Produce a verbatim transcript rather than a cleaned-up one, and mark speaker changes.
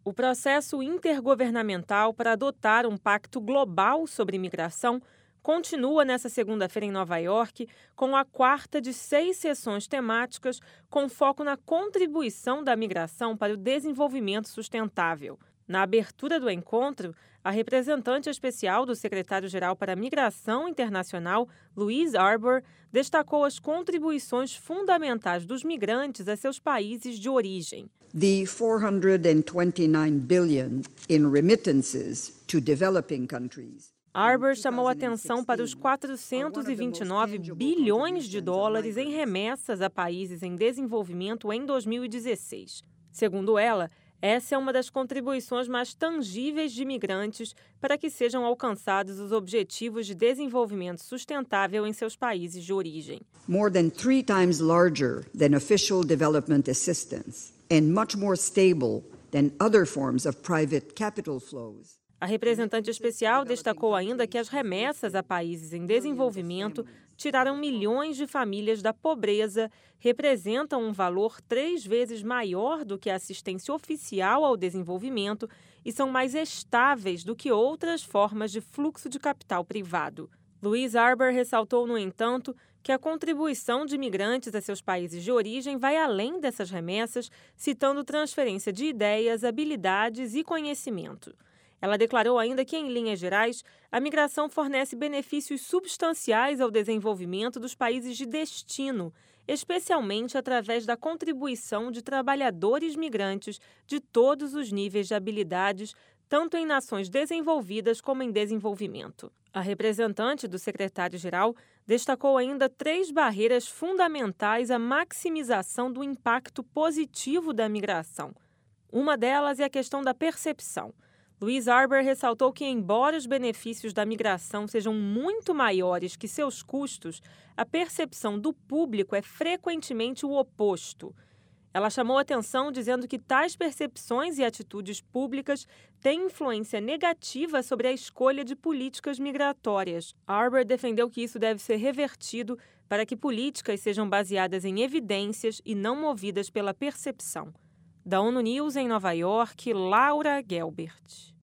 Speaker 1: O processo intergovernamental para adotar um pacto global sobre migração continua nesta segunda-feira em Nova York, com a quarta de seis sessões temáticas com foco na contribuição da migração para o desenvolvimento sustentável. Na abertura do encontro, a representante especial do secretário-geral para a Migração Internacional, Louise Arbour, destacou as contribuições fundamentais dos migrantes a seus países de origem.
Speaker 2: The four hundred twenty-nine billion in remittances to developing countries.
Speaker 1: Arbour chamou atenção para os quatrocentos e vinte e nove bilhões de dólares em remessas a países em desenvolvimento em dois mil e dezesseis. Segundo ela, essa é uma das contribuições mais tangíveis de migrantes para que sejam alcançados os objetivos de desenvolvimento sustentável em seus países de origem.
Speaker 2: More than three times larger than official development assistance and much more stable than other forms of private capital flows.
Speaker 1: A representante especial destacou ainda que as remessas a países em desenvolvimento tiraram milhões de famílias da pobreza, representam um valor três vezes maior do que a assistência oficial ao desenvolvimento e são mais estáveis do que outras formas de fluxo de capital privado. Louise Arbour ressaltou, no entanto, que a contribuição de imigrantes a seus países de origem vai além dessas remessas, citando transferência de ideias, habilidades e conhecimento. Ela declarou ainda que, em linhas gerais, a migração fornece benefícios substanciais ao desenvolvimento dos países de destino, especialmente através da contribuição de trabalhadores migrantes de todos os níveis de habilidades, tanto em nações desenvolvidas como em desenvolvimento. A representante do secretário-geral destacou ainda três barreiras fundamentais à maximização do impacto positivo da migração. Uma delas é a questão da percepção. Louise Arbour ressaltou que, embora os benefícios da migração sejam muito maiores que seus custos, a percepção do público é frequentemente o oposto. Ela chamou atenção dizendo que tais percepções e atitudes públicas têm influência negativa sobre a escolha de políticas migratórias. Arbour defendeu que isso deve ser revertido para que políticas sejam baseadas em evidências e não movidas pela percepção. Da ONU News em Nova York, Laura Gelbert.